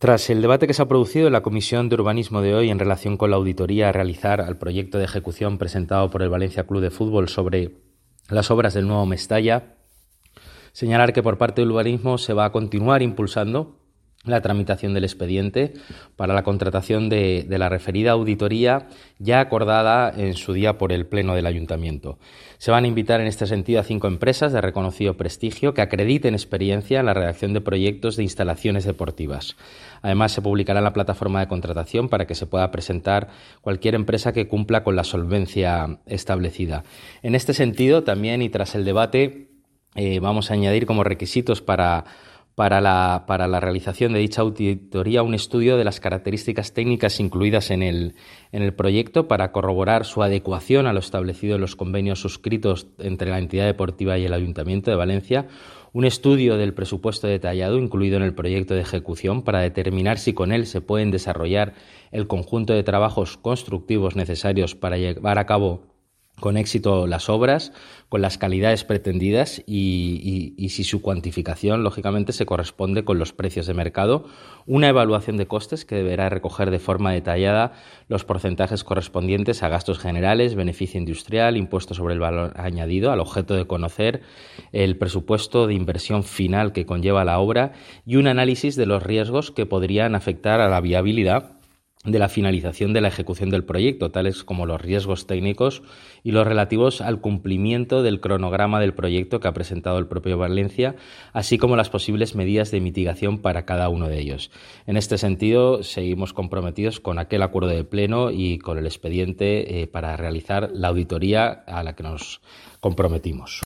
Tras el debate que se ha producido en la Comisión de Urbanismo de hoy en relación con la auditoría a realizar al proyecto de ejecución presentado por el Valencia Club de Fútbol sobre las obras del nuevo Mestalla, señalar que por parte del urbanismo se va a continuar impulsando la tramitación del expediente para la contratación de la referida auditoría ya acordada en su día por el Pleno del Ayuntamiento. Se van a invitar en este sentido a 5 empresas de reconocido prestigio que acrediten experiencia en la redacción de proyectos de instalaciones deportivas. Además, se publicará en la plataforma de contratación para que se pueda presentar cualquier empresa que cumpla con la solvencia establecida. En este sentido, también y tras el debate, vamos a añadir como requisitos para la realización de dicha auditoría un estudio de las características técnicas incluidas en el proyecto para corroborar su adecuación a lo establecido en los convenios suscritos entre la entidad deportiva y el Ayuntamiento de Valencia, un estudio del presupuesto detallado incluido en el proyecto de ejecución para determinar si con él se pueden desarrollar el conjunto de trabajos constructivos necesarios para llevar a cabo con éxito las obras, con las calidades pretendidas y si su cuantificación, lógicamente, se corresponde con los precios de mercado, una evaluación de costes que deberá recoger de forma detallada los porcentajes correspondientes a gastos generales, beneficio industrial, impuesto sobre el valor añadido, al objeto de conocer el presupuesto de inversión final que conlleva la obra y un análisis de los riesgos que podrían afectar a la viabilidad de la finalización de la ejecución del proyecto, tales como los riesgos técnicos y los relativos al cumplimiento del cronograma del proyecto que ha presentado el propio Valencia, así como las posibles medidas de mitigación para cada uno de ellos. En este sentido, seguimos comprometidos con aquel acuerdo de pleno y con el expediente para realizar la auditoría a la que nos comprometimos.